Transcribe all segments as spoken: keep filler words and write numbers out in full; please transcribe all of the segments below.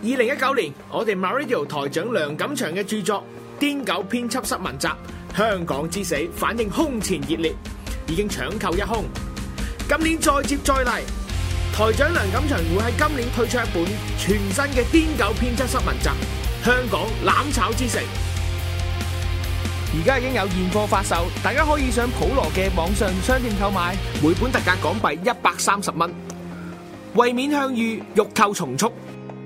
二零一九年，我哋 MyRadio 台長梁錦祥嘅著作《癲狗編輯室文集：香港之死》反應空前熱烈，已經搶購一空。今年再接再厲，台長梁錦祥會喺今年推出一本全新嘅《癲狗編輯室文集：香港攬炒之城》。而家已經有現貨發售，大家可以上普羅嘅網上商店購買，每本特價港幣一百三十蚊。為免向隅，欲購從速。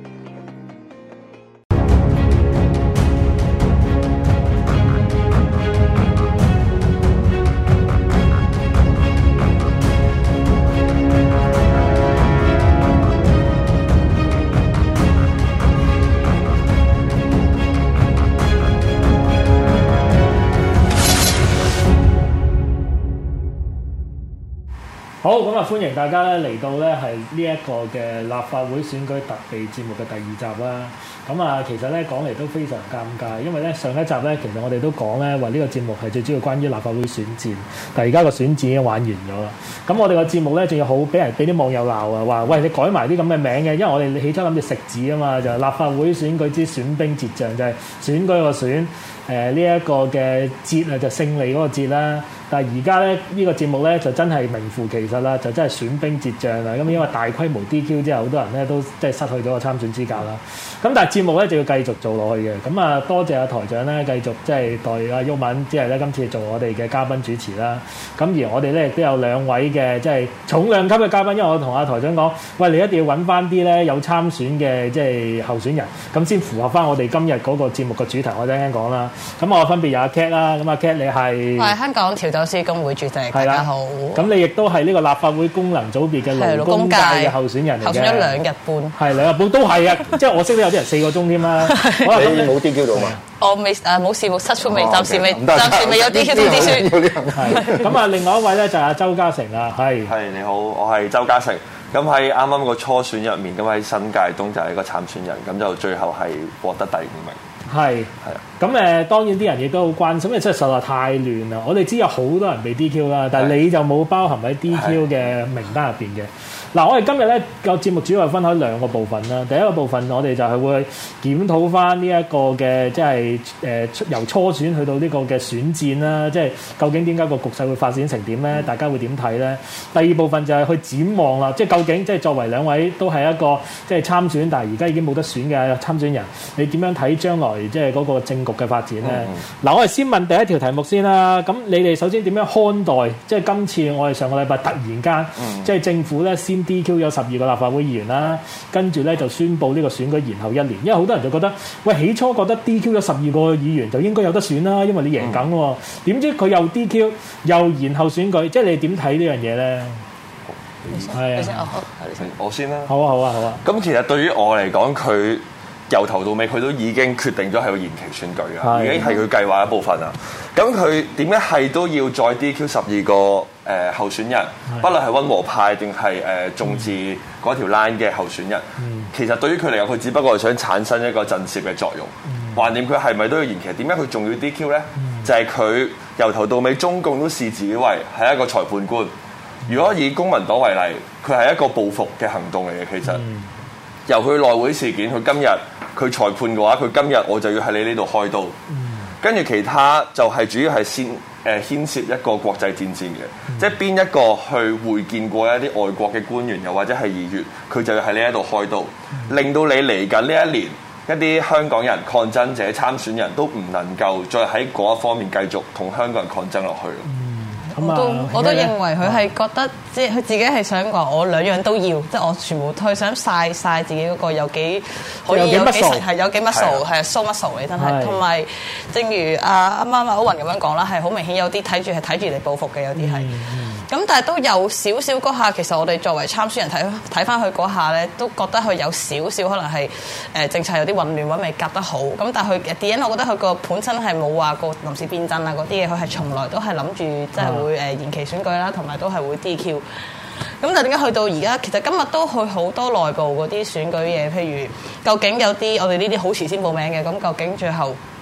好，咁啊，歡迎大家咧嚟到咧係呢一個嘅立法會選舉特備節目嘅第二集啦。咁啊，其實咧講嚟都非常尷尬，因為咧上一集咧其實我哋都講咧話呢個節目係最主要關於立法會選戰，但係而家個選戰已經玩完咗啦。咁我哋個節目咧仲要好俾人俾啲網友鬧啊，話喂你改埋啲咁嘅名嘅，因為我哋起初諗住食字啊嘛，就係、立法會選舉之選兵捷將，就係、是、選舉個選，誒呢一個嘅捷啊就勝利嗰個捷啦。但係而家咧呢、呢個節目咧就真係名副其實啦，就真係選兵捷將啦。咁因為大規模 D Q 之後，好多人咧都即係失去咗個參選資格啦。咁但係節目咧就要繼續做落去嘅。咁啊多謝阿台長咧繼續即係代阿毓民，即係咧今次做我哋嘅嘉賓主持啦。咁而我哋咧亦都有兩位嘅即係重量級嘅嘉賓，因為我同阿台長講，喂，你一定要揾翻啲咧有參選嘅即係候選人，咁先符合翻我哋今日嗰個節目嘅主題。我哋啱啱講啦。咁我分別有阿 Cat 啦，咁阿 Cat 你係？ 我係香港調酒師公會主席，大家好。咁你亦都係呢個立法會功能組別嘅勞工界嘅候選人嚟嘅，候選咗兩日半。係兩日半都係啊，即係我識得有啲人四個鐘添啦。 你冇 D Q 到嘛？ 我未誒冇事冇失出未，暫時未暫時未有 D Q 通知書。 係咁啊，另外一位咧就係阿周家成啦，係。 係你好，我係周家成。咁喺啱啱個初選入面，咁喺新界東就係一個參選人，咁就最後係獲得第五名。 係係啊，咁誒當然啲人亦都好關心，因為真係實在太亂啦。我哋知有好多人被 D Q 啦，但係你就冇包含喺 D Q 嘅名單入邊嘅。嗱，我哋今日咧個節目主要係分開兩個部分啦。第一個部分我哋就係會檢討翻呢一個嘅即係誒由初選去到呢個嘅選戰啦，即係究竟點解個局勢會發展成點咧？大家會點睇咧？第二部分就係去展望啦，即係究竟即係作為兩位都係一個即係參選，但係而家已經冇得選嘅參選人，你點樣睇將來即係嗰個政局嘅發展咧？嗱、嗯，我哋先問第一條題目先啦。咁你哋首先點樣看待即係今次我哋上個禮拜突然間、嗯、即係政府咧先 D Q 咗十二個立法會議員啦，跟住咧就宣布呢個選舉延後一年，因為好多人就覺得，喂，起初覺得 D Q 咗十二個議員就應該有得選啦，因為你贏緊喎，點知佢又 D Q 又延後選舉，即係你點睇呢樣嘢咧？係啊， 我先啦。 好啊，好啊，好啊。 咁其實對於我嚟講，佢由頭到尾佢都已經決定咗係個延期選舉啊，已經係佢計劃一部分啊。咁佢點解係都要再 D Q 十二個誒、呃、候選人，不論係溫和派定係誒眾志嗰條 line 嘅候選人，嗯、其實對於佢嚟講，佢只不過係想產生一個震懾嘅作用。橫掂佢係咪都要延期？點解佢仲要 D Q 咧？嗯、就係佢由頭到尾，中共都視自己為係一個裁判官。如果以公民黨為例，佢係一個報復嘅行動嚟嘅。其實、嗯、由佢內會事件，佢今日佢裁判嘅話，佢今日我就要喺你呢度開刀。跟住、嗯、其他就係主要係先誒、呃、牽涉一個國際戰線嘅，嗯、即係邊一個去會見過一啲外國嘅官員，又或者係議員，佢就要喺呢一度開刀，嗯、令到你嚟緊呢一年一啲香港人抗爭者參選人都唔能夠再喺嗰一方面繼續同香港人抗爭落去。嗯我都我都認為佢係覺得，即係佢自己係想話我兩樣都要，即係我全部佢想晒晒自己嗰個有幾可以有幾實係有幾 muscle 係 show muscle 嚟，真係。同埋正如阿啱啱阿歐雲咁樣講啦，係好明顯有啲睇住係睇住嚟報復嘅，有啲係。咁、嗯、但係都有少少嗰下，其實我哋作為參選人睇睇翻佢嗰下咧，都覺得佢有少少可能係誒、呃、政策有啲混亂或者未夾得好。咁但係佢點解我覺得佢個本身係冇話過臨時變陣啊嗰啲嘢，佢係從來都係諗住即係會誒延期選舉啦，同埋都係會 D Q。咁但係點解去到而家，其實今日都去好多內部嗰啲選舉嘢，譬如究竟有啲我哋呢啲好遲先報名嘅，咁究竟最後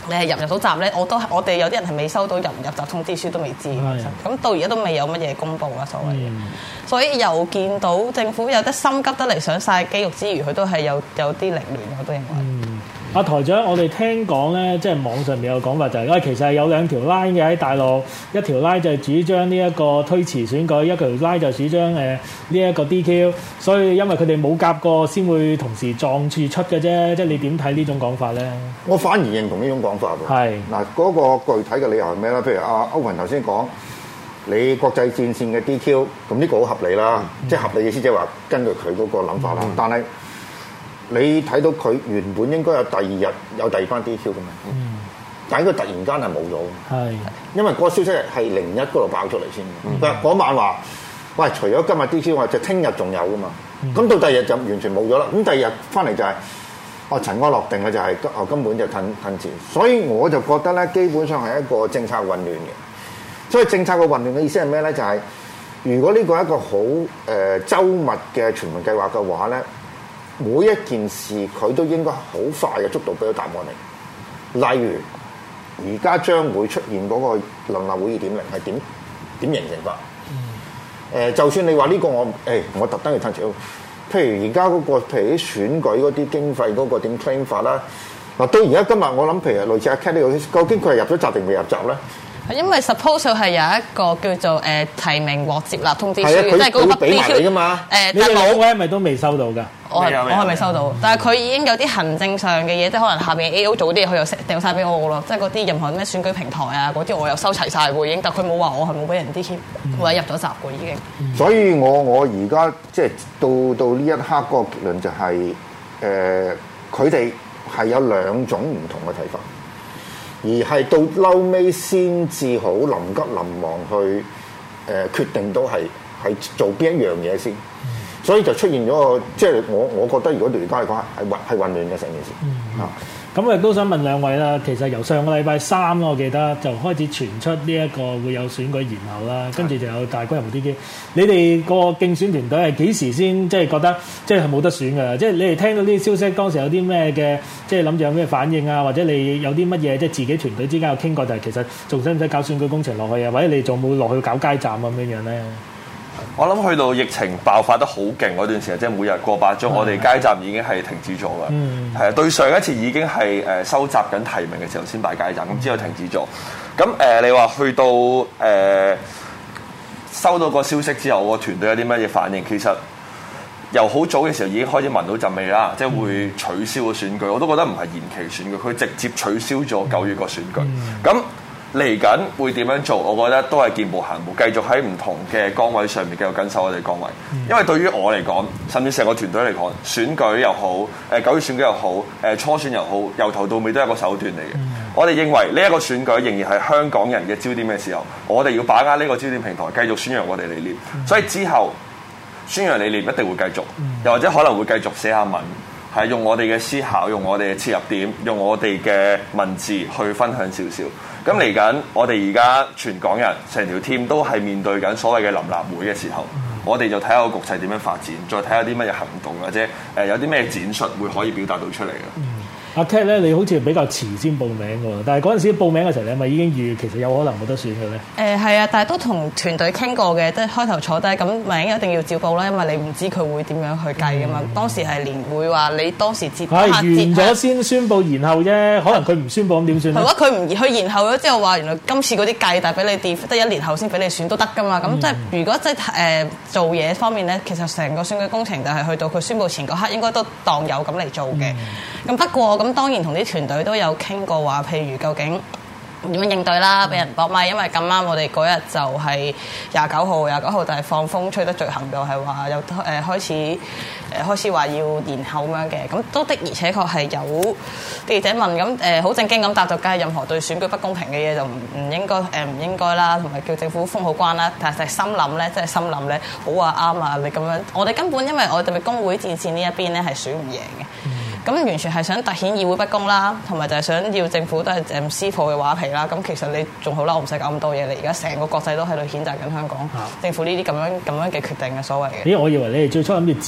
你係入唔入到閘咧？我都我哋有啲人係未收到入唔入閘通知書都未知，咁到而家都未有乜嘢公佈啦，所謂嘅。嗯、所以又見到政府有得心急得嚟想晒肌肉之餘，佢都係有有啲凌亂，我都認為。嗯阿台長，我哋聽講咧，即係網上面有講法就係、是，喂，其實係有兩條 line 嘅喺大陸，一條 line 就係主張呢一個推遲選舉，一條 line 就主張誒呢一個 D Q， 所以因為佢哋冇夾過，先會同時撞住出嘅啫。即係你點睇呢種講法咧？ 我反而認同呢種講法喎。係嗱，嗰個具體嘅理由係咩咧？譬如阿歐文頭先講，你國際戰線嘅 D Q， 咁呢個好合理啦，嗯、即係合理嘅意思即係話根據佢嗰個諗法啦，嗯、但係。你睇到佢原本應該有第二日有第二班 D Q 嘅嘛？嗯，但係佢突然間係冇咗。係，因為嗰個消息係零一嗰度爆出嚟先。但係嗰晚話，喂，除咗今日 D Q 話，就聽日仲有噶嘛？咁、嗯、到第二日就完全冇咗啦。咁第二日翻嚟就係、是，哦，塵埃落定嘅就係、是，哦根本就褪褪遲。所以我就覺得咧，基本上係一個政策混亂嘅。所以政策嘅混亂嘅意思係咩咧？就係、是、如果呢個係一個好誒、呃、周密嘅全民計劃嘅話咧。每一件事佢都應該好快嘅速度俾到答案你。例如，而家將會出現嗰個臨立會議點零係點點形成法？誒、嗯呃，就算你話呢個我誒、欸，我特登去探查。譬如而家嗰個，譬如啲選舉嗰啲經費嗰個點 claim 法啦。嗱，到而家今日我諗，譬如類似阿 Cat 呢個，究竟佢係入咗閘定未入閘咧？因為 suppose 係有一個叫做誒、呃、提名獲接納通知書， 即係嗰個俾埋你㗎嘛。 誒， 你哋兩位係咪都未收到㗎？ 我係我係未收到，嗯、但係佢已經有啲行政上嘅嘢，即係可能下邊 A O 做啲嘢，佢又掉晒俾我咯。即係嗰啲任何咩選舉平台啊，嗰啲我又收齊晒喎已經。但佢冇話我係冇俾人 D Q，或者入咗閘喎已經。 嗯、所以我我而家即係到到呢一刻嗰個結論就係、是、誒，佢哋係有兩種唔同嘅睇法。而係到嬲尾先至好臨急臨忙去誒、呃、決定到係係做邊一樣嘢先，嗯、所以就出現咗個即係我我覺得如果對而家嚟講係混係混亂嘅成件事啊。嗯咁我亦都想問兩位啦，其實由上個禮拜三我記得就開始傳出呢一個會有選舉延後啦，跟住就有大規模 D Q。你哋個競選團隊係幾時先即係覺得即係冇得選㗎？即係你哋聽到呢啲消息，當時有啲咩嘅即係諗住有咩反應啊？或者你有啲乜嘢即係自己團隊之間有傾過，就係其實仲使唔使搞選舉工程落去啊？或者你仲冇落去搞街站咁樣樣咧？我諗去到疫情爆發得好勁嗰段時間，即係每日過百宗，我哋街站已經係停止咗㗎。嗯，係啊，對上一次已經係誒收集緊提名嘅時候先擺街站，咁之後停止咗。咁誒、呃，你話去到誒、呃、收到個消息之後，我個團隊有啲乜嘢反應？其實由好早嘅時候已經開始聞到陣味啦，即係會取消個選舉。我都覺得唔係延期選舉，佢直接取消咗九月個選舉。咁、嗯嚟緊會點樣做？我覺得都係見步行步，繼續喺唔同嘅崗位上面繼續緊守我哋崗位。嗯、因為對於我嚟講，甚至成個團隊嚟講，選舉又好，誒九月選舉又好，誒初選又好，由頭到尾都係一個手段嚟嘅。嗯、我哋認為呢一個選舉仍然係香港人嘅焦點嘅時候，我哋要把握呢個焦點平台，繼續宣揚我哋理念。嗯、所以之後宣揚理念一定會繼續，嗯、又或者可能會繼續寫下文。係用我哋嘅思考，用我哋嘅切入點，用我哋嘅文字去分享少少。咁嚟緊，我哋而家全港人成條 team 都係面對緊所謂嘅臨立會嘅時候，嗯、我哋就睇下個局勢點樣發展，再睇下啲乜嘢行動或者誒有啲咩展述會可以表達到出嚟嘅。嗯阿 Cat 咧，你好似比較遲先報名喎，但係嗰陣時報名嘅時候，你係咪已經預其實有可能冇得選嘅咧？誒係、呃、啊，但係都同團隊傾過嘅，即係開頭坐低咁名一定要照報啦，因為你唔知佢會點樣去計噶嘛。嗯、當時係連會話你當時接，係完咗先宣佈延後啫，可能佢唔宣佈咁點算咧？係咯，佢唔去延後咗之後話，原來今次嗰啲計，但係俾你跌得一年後先俾你選都得噶嘛。咁、嗯、即係如果即係誒做嘢方面咧，其實成個選舉工程就係去到佢宣佈前嗰刻，應該都當有咁嚟做嘅。咁、嗯、不過咁當然同啲團隊都有傾過話，譬如究竟點樣應對啦，俾人搏咪，因為咁啱我哋嗰日就係廿九號，廿九號就係放風吹得最行，就係話有誒開始誒開始話要延後咁樣嘅，咁都的而且確係有記者問，咁誒好正經咁答咗，梗係任何對選舉不公平嘅嘢就唔唔應該誒唔應該啦，同埋叫政府封好關啦，但係心諗咧，即係心諗咧，好啊啱啊，你咁樣，我哋根本因為我哋工會戰線呢一邊咧係選唔贏嘅。咁完全係想凸顯議會不公啦，同埋就係想要政府都係誒撕破嘅畫皮啦。咁其實你仲好啦，我唔使搞咁多嘢。你而家成個國際都喺度譴責緊香港、啊、政府呢啲咁樣咁樣嘅決定嘅所謂嘅。咦，我以為你哋最初諗住滋擾下嗰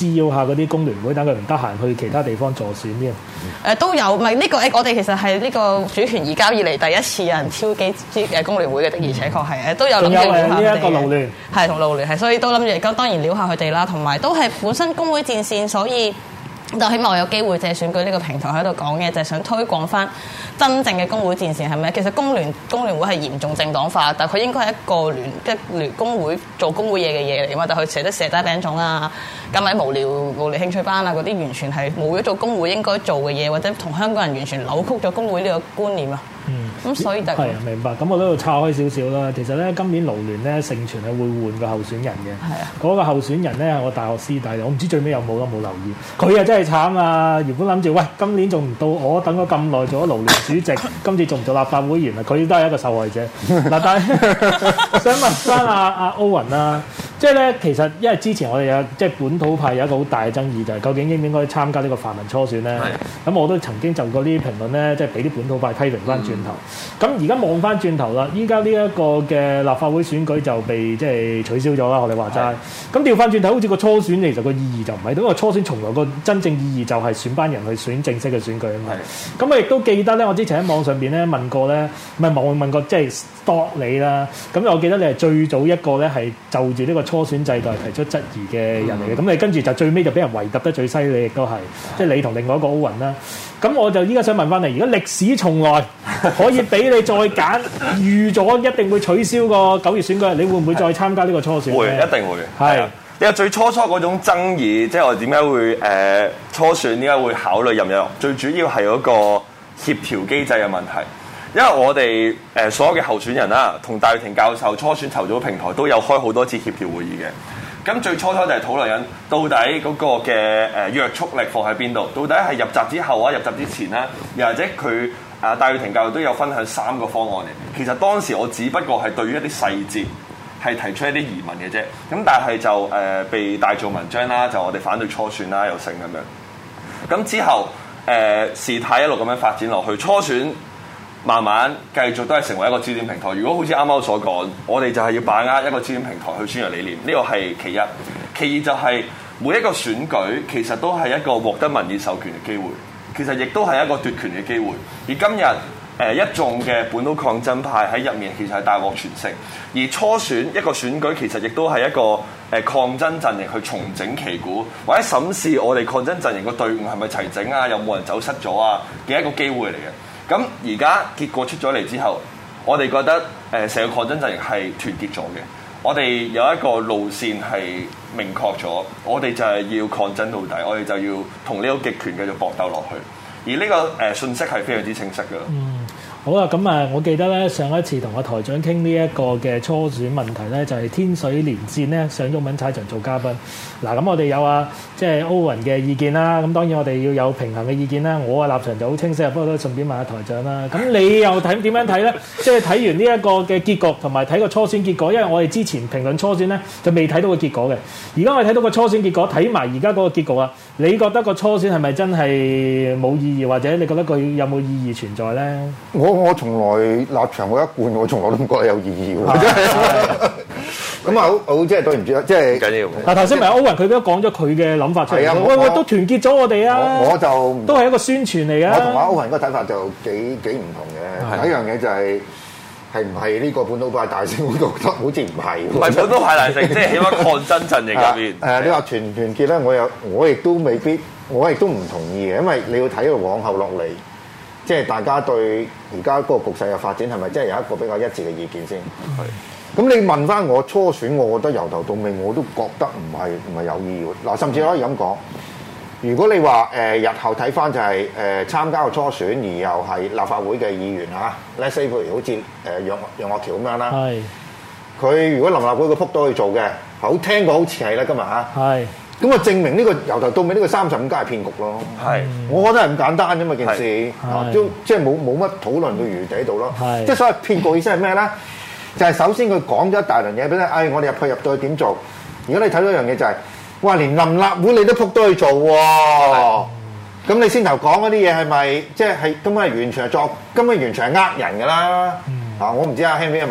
嗰啲工聯會，等佢唔得閒去其他地方助選添。誒、 呃、都有，唔係呢個誒，我哋其實係呢個主權移交以嚟第一次有人挑機誒工聯會嘅，的而且確係誒都有諗住撩下佢哋嘅。呢一個勞聯係同勞聯係，所以都諗住咁當然撩下佢哋啦，同埋都係本身工會戰線，所以。就希望我有機會借選舉呢個平台喺度講嘅，就係、是、想推廣翻真正嘅工會戰線係咩？其實工聯工聯會係嚴重政黨化，但係佢應該係一個聯一聯工會做工會嘢嘅嘢嚟㗎嘛，但係佢成日都蛇齋餅種啊，咁咪無聊無聊興趣班啊嗰啲，完全係冇咗做工會應該做嘅嘢，或者同香港人完全扭曲咗工會呢個觀念啊。嗯，咁所以就係、是、 啊，明白。咁我都要岔開少少啦。其實咧，今年勞聯咧盛傳係會換個候選人嘅。係啊，嗰個候選人咧係我大學師弟，我唔知最尾有冇咯，冇留意。佢啊真係慘啊！原本諗住喂，今年仲唔到我等咗咁耐做咗勞聯主席，今次仲唔做立法會員啊？佢都係一個受害者。嗱，但係想問翻阿阿歐雲啦，即係咧其實因為之前我哋有即係本土派有一個好大嘅爭議，就係、是、究竟應唔應該參加呢個泛民初選咧？咁我都曾經就過呢啲評論咧，即係俾啲本土派批評翻轉頭。咁而家望翻轉頭啦，依家呢一個嘅立法會選舉就被即係取消咗啦。我哋話齋，咁調翻轉頭，好似個初選其實個意義就唔係，因為初選從來個真正意義就係選班人去選正式嘅選舉啊嘛。咁我亦都記得咧，我之前喺網上邊咧問過咧，唔係網問過即係 stalk 你啦。咁我記得你係最早一個咧係就住呢個初選制度係提出質疑嘅人嚟嘅。咁、嗯、你跟住就最尾就俾人圍揼得最犀利，亦都係即係你同另外一個歐雲啦。咁我就依家想問翻你，如果歷史重來可以俾你再揀，預咗一定會取消個九月選舉，你會唔會再參加呢個初選？ 會，一定會。係。因為最初初嗰種爭議，即係我點解會誒、呃、初選點解會考慮入唔入？最主要係嗰個協調機制嘅問題。因為我哋誒、呃、所有嘅候選人啦，同戴耀廷教授初選籌組平台都有開好多次協調會議嘅。咁最初初就係討論緊到底嗰個嘅誒約束力放喺邊度？到底係入閘之後啊，入閘之前啦，又或者佢啊戴耀廷教授都有分享三個方案嘅。其實當時我只不過係對於一啲細節係提出一啲疑問嘅啫。咁但係就誒、呃、被大做文章啦，就我哋反對初選啦，又成咁樣。咁之後誒、呃、事態一路咁樣發展落去，初選慢慢繼續都係成為一個焦點平台。如果好似啱啱所講，我哋就係要把握一個焦點平台去宣揚理念，呢個係其一。其二就係每一個選舉其實都係一個獲得民意授權嘅機會，其實亦都係一個奪權嘅機會。而今日誒、呃、一眾嘅本土抗爭派喺入面，其實係大獲全勝。而初選一個選舉，其實亦都係一個誒、呃、抗爭陣營去重整旗鼓，或者審視我哋抗爭陣營個隊伍係咪齊整啊，有冇人走失咗啊嘅一個機會嚟嘅。咁而家結果出咗嚟之後，我哋覺得誒成個抗爭陣營係團結咗嘅。我哋有一個路線係明確咗，我哋就係要抗爭到底，我哋就要同呢個極權繼續搏鬥落去。而呢、這個誒、呃、信息係非常之清晰㗎。嗯。 好啦，咁啊，我記得咧上一次同個台長傾呢一個嘅初選問題咧，就係、是、天水連線咧上毓民踩場做嘉賓。嗱，咁我哋有啊，即係歐雲嘅意見啦。咁當然我哋要有平衡嘅意見啦。我嘅立場就好清晰，不過都順便問下台長啦。咁你又睇點樣睇咧？即係睇完呢一個嘅結局，同埋睇個初選結果。因為我哋之前評論初選咧，就未睇到個結果嘅。而家我哋睇到個初選結果，睇埋而家嗰個結局啊！你覺得個初選係咪真係冇意義，或者你覺得佢有冇意義存在咧？ 我我從來立場我一貫，我從來都唔覺得有意義喎。咁啊，好好即係對唔住啦，即係緊要。 嗱，頭先咪歐雲佢都講咗佢嘅諗法出嚟，喂喂，都團結咗我哋啊！ 我就都係一個宣傳嚟嘅。 我同阿歐雲嗰個睇法就幾幾唔同嘅。第一樣嘢就係係唔係呢個本土派大勝？我覺得好似唔係。唔係本土派大勝，即係起碼抗爭陣營入邊。誒，你話團唔團結咧？我有我亦都未必，我亦都唔同意嘅，因為你要睇到往後落嚟。即係大家對而家嗰個局勢嘅發展係咪真係有一個比較一致嘅意見先？係。咁你問翻我初選，我覺得由頭到尾我都覺得唔係唔係有意義。嗱，甚至可以咁講，如果你話誒、呃、日後睇翻就係、是、誒、呃、參加個初選而又係立法會嘅議員嚇 let's say 譬如好似誒楊楊岳橋咁樣啦，係。佢如果臨立會個撲到去做嘅，好聽過好似係啦今日嚇。係。咁啊，證明呢個由頭到尾呢個三十五家係騙局咯。係，我覺得係咁簡單啫嘛件事，都即係冇冇乜討論嘅餘地喺度咯。係，即係所謂騙局意思係咩咧？就係、是、首先佢講咗一大輪嘢俾你，哎，我哋入去入到去點做？如果你睇到一樣嘢就係、是，哇，連臨立會你都撲到去做喎，咁你先頭講嗰啲嘢係咪即係係根本係完全係作，根本完全係呃人㗎啦？啊，我唔知阿 Henry 係咪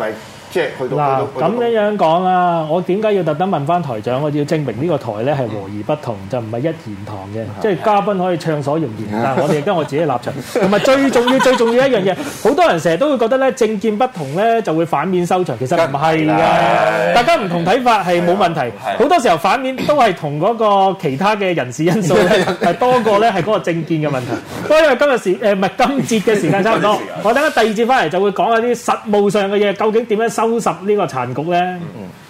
即係去到嗱咁樣樣講啦，我點解要特登問翻台長？我要證明呢個台咧係和而不同，就唔係一言堂嘅，即係嘉賓可以暢所欲言，但係我哋亦都我自己嘅立場。同埋最重要、最重要一樣嘢，好多人成日都會覺得咧政見不同咧就會反面收場，其實唔係嘅，大家唔同睇法係冇問題。好多時候反面都係同嗰個其他嘅人事因素咧係多過咧係嗰個政見嘅問題。不過因為今日時誒唔係今節嘅時間差唔多，我等下第二節翻嚟就會講下啲實務上嘅嘢，究竟點樣收拾呢個殘局咧？嗯